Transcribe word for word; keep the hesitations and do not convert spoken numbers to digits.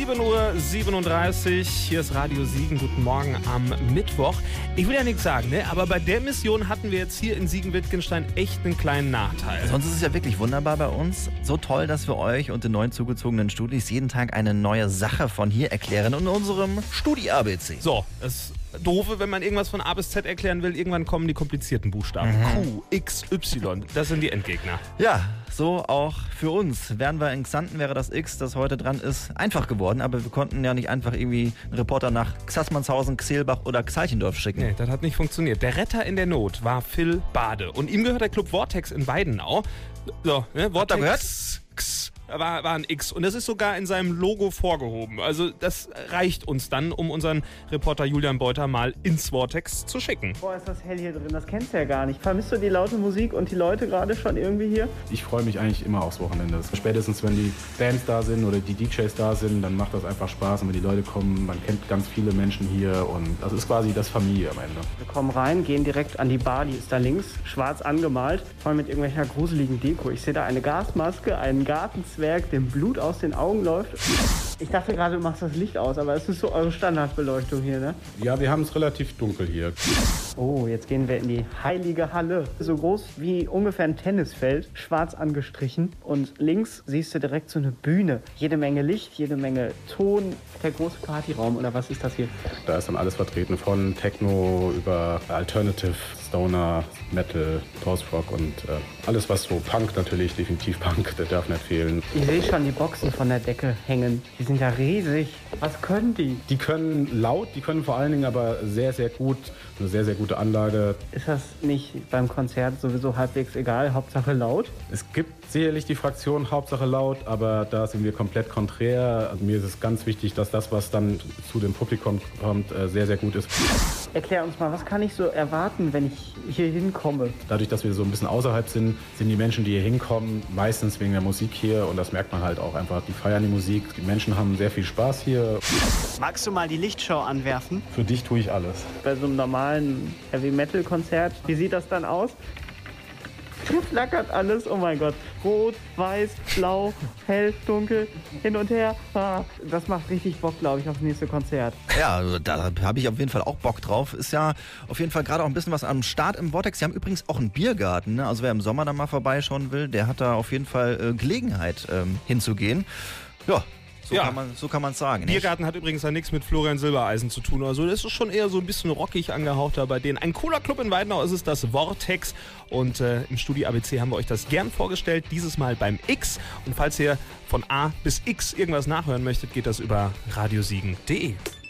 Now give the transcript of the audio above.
sieben Uhr siebenunddreißig, hier ist Radio Siegen, guten Morgen am Mittwoch. Ich will ja nichts sagen, ne? Aber bei der Mission hatten wir jetzt hier in Siegen-Wittgenstein echt einen kleinen Nachteil. Sonst ist es ja wirklich wunderbar bei uns. So toll, dass wir euch und den neuen zugezogenen Studis jeden Tag eine neue Sache von hier erklären in unserem Studi-A B C. So, das Doofe, wenn man irgendwas von A bis Z erklären will, irgendwann kommen die komplizierten Buchstaben. Mhm. Q, X, Y, das sind die Endgegner. Ja, so auch für uns. Wären wir in Xanten, wäre das X, das heute dran ist, einfach geworden. Aber wir konnten ja nicht einfach irgendwie einen Reporter nach Xassmannshausen, Xehlbach oder Xalchendorf schicken. Nee, das hat nicht funktioniert. Der Retter in der Not war Phil Bade. Und ihm gehört der Club Vortex in Weidenau. So, ne, Vortex. Habt ihr gehört? X, war, war ein X. Und das ist sogar in seinem Logo vorgehoben. Also das reicht uns dann, um unseren Reporter Julian Beuter mal ins Vortex zu schicken. Boah, ist das hell hier drin, das kennst du ja gar nicht. Vermisst du die laute Musik und die Leute gerade schon irgendwie hier? Ich freue mich eigentlich immer aufs Wochenende. Spätestens, wenn die Bands da sind oder die D Js da sind, dann macht das einfach Spaß. Und wenn die Leute kommen, man kennt ganz viele Menschen hier und das ist quasi das Familie am Ende. Wir kommen rein, gehen direkt an die Bar, die ist da links, schwarz angemalt, voll mit irgendwelcher gruseligen Deko. Ich sehe da eine Gasmaske, einen Gartenzwerg, dem Blut aus den Augen läuft. Ich dachte gerade, du machst das Licht aus, aber es ist so eure Standardbeleuchtung hier, ne? Ja, wir haben es relativ dunkel hier. Oh, jetzt gehen wir in die heilige Halle. So groß wie ungefähr ein Tennisfeld, schwarz angestrichen. Und links siehst du direkt so eine Bühne. Jede Menge Licht, jede Menge Ton. Der große Partyraum, oder was ist das hier? Da ist dann alles vertreten, von Techno über Alternative, Stoner, Metal, Post-Rock und äh, alles, was so Punk natürlich, definitiv Punk, der darf nicht fehlen. Ich sehe schon die Boxen von der Decke hängen. Die sind ja riesig. Was können die? Die können laut, die können vor allen Dingen aber sehr, sehr gut, eine sehr, sehr gute Anlage. Ist das nicht beim Konzert sowieso halbwegs egal, Hauptsache laut? Es gibt sicherlich die Fraktion Hauptsache laut, aber da sind wir komplett konträr. Also mir ist es ganz wichtig, dass das, was dann zu dem Publikum kommt, sehr, sehr gut ist. Erklär uns mal, was kann ich so erwarten, wenn ich hier hinkomme? Dadurch, dass wir so ein bisschen außerhalb sind, sind die Menschen, die hier hinkommen, meistens wegen der Musik hier und das merkt man halt auch einfach. Die feiern die Musik, die Menschen haben sehr viel Spaß hier. Magst du mal die Lichtshow anwerfen? Für dich tue ich alles. Bei so einem normalen Heavy-Metal-Konzert, wie sieht das dann aus? Flackert alles, oh mein Gott. Rot, weiß, blau, hell, dunkel, hin und her. Ah, das macht richtig Bock, glaube ich, aufs nächste Konzert. Ja, also da habe ich auf jeden Fall auch Bock drauf. Ist ja auf jeden Fall gerade auch ein bisschen was am Start im Vortex. Sie haben übrigens auch einen Biergarten, ne? Also wer im Sommer da mal vorbeischauen will, der hat da auf jeden Fall äh, Gelegenheit ähm, hinzugehen. Ja. So Ja. kann man so kann man es sagen. Biergarten hat übrigens ja nichts mit Florian Silbereisen zu tun. Also das ist schon eher so ein bisschen rockig angehaucht da bei denen. Ein cooler Club in Weidenau ist es, das Vortex. Und äh, im Studi A B C haben wir euch das gern vorgestellt. Dieses Mal beim X. Und falls ihr von A bis X irgendwas nachhören möchtet, geht das über radiosiegen punkt de.